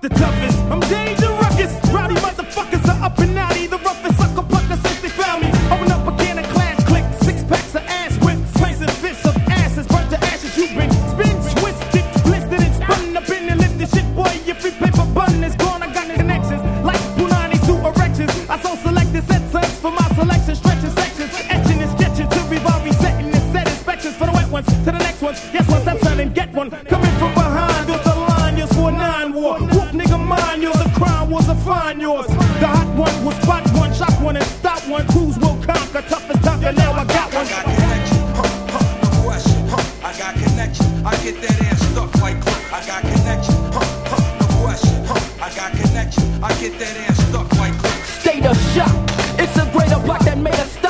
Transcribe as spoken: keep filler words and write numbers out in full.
the toughest. I'm dangerous, rowdy motherfuckers are up and out. The roughest sucker pucker since they found me. Open up a can of class click, six packs of ass whips, blazing fists of asses, burnt to ashes. You been spin, twisted, blistered and spun up in the lifted shit, boy. Your free paper button is gone. I got connections like Punani to erections. I so selected set sets for my selection, stretching sections, etching and sketching to revolve, resetting and set inspections for the wet ones to the next ones. Yes, one step son and get one. Coming from behind, there's the line, yours for a nine war. Whoop nigga mine, yours the crown was a fine yours. The hot one was spot one, shock one and stop one. Crews will conquer, tough as tough, and now I got one. I got connection, huh, huh, no question, huh. I got connection, I get that ass stuck like click. I got connection, huh, huh, no question, huh. I got connection, I get that ass stuck like click. State of shock, it's a greater block that made us stop.